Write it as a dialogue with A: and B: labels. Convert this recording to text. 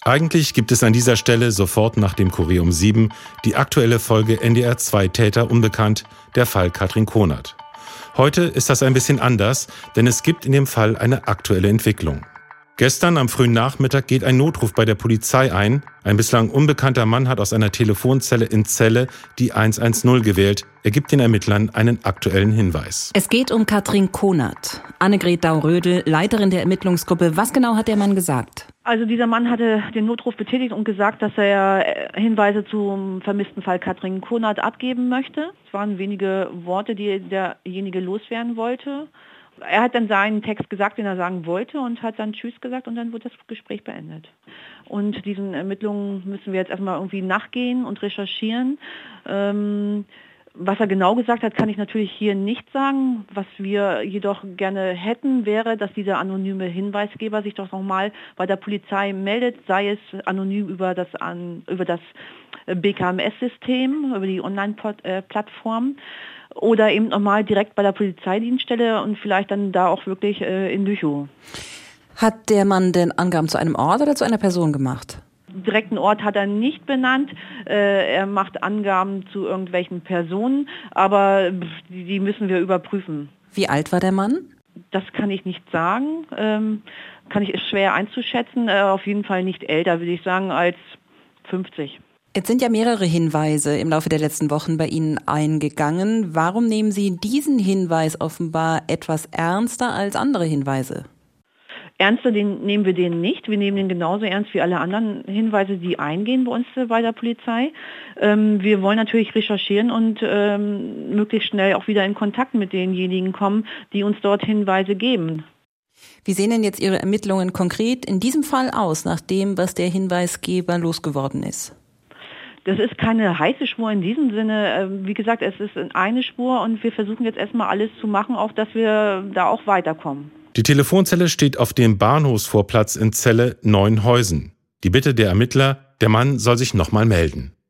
A: Eigentlich gibt es an dieser Stelle sofort nach dem Kurier um 7 die aktuelle Folge NDR 2 Täter unbekannt, der Fall Katrin Konert. Heute ist das ein bisschen anders, denn es gibt in dem Fall eine aktuelle Entwicklung. Gestern am frühen Nachmittag geht ein Notruf bei der Polizei ein. Ein bislang unbekannter Mann hat aus einer Telefonzelle in Celle die 110 gewählt. Er gibt den Ermittlern einen aktuellen Hinweis.
B: Es geht um Katrin Konert. Annegret Daurödel, Leiterin der Ermittlungsgruppe. Was genau hat der Mann gesagt?
C: Also dieser Mann hatte den Notruf betätigt und gesagt, dass er Hinweise zum vermissten Fall Katrin Konert abgeben möchte. Es waren wenige Worte, die derjenige loswerden wollte. Er hat dann seinen Text gesagt, den er sagen wollte, und hat dann Tschüss gesagt, und dann wurde das Gespräch beendet. Und diesen Ermittlungen müssen wir jetzt erstmal irgendwie nachgehen und recherchieren. Was er genau gesagt hat, kann ich natürlich hier nicht sagen. Was wir jedoch gerne hätten, wäre, dass dieser anonyme Hinweisgeber sich doch nochmal bei der Polizei meldet, sei es anonym über das BKMS-System, über die Online-Plattform, oder eben nochmal direkt bei der Polizeidienststelle und vielleicht dann da auch wirklich in Lüchow.
B: Hat der Mann denn Angaben zu einem Ort oder zu einer Person gemacht?
C: Direkten Ort hat er nicht benannt. Er macht Angaben zu irgendwelchen Personen, aber die müssen wir überprüfen.
B: Wie alt war der Mann?
C: Das kann ich nicht sagen. Ist schwer einzuschätzen. Auf jeden Fall nicht älter, würde ich sagen, als 50.
B: Jetzt sind ja mehrere Hinweise im Laufe der letzten Wochen bei Ihnen eingegangen. Warum nehmen Sie diesen Hinweis offenbar etwas ernster als andere Hinweise?
C: Ernster nehmen wir den nicht. Wir nehmen den genauso ernst wie alle anderen Hinweise, die eingehen bei uns bei der Polizei. Wir wollen natürlich recherchieren und möglichst schnell auch wieder in Kontakt mit denjenigen kommen, die uns dort Hinweise geben.
B: Wie sehen denn jetzt Ihre Ermittlungen konkret in diesem Fall aus, nach dem, was der Hinweisgeber losgeworden ist?
C: Das ist keine heiße Spur in diesem Sinne. Wie gesagt, es ist eine Spur und wir versuchen jetzt erstmal alles zu machen, auch dass wir da auch weiterkommen.
A: Die Telefonzelle steht auf dem Bahnhofsvorplatz in Celle Neuenhäusen. Die Bitte der Ermittler, der Mann soll sich nochmal melden.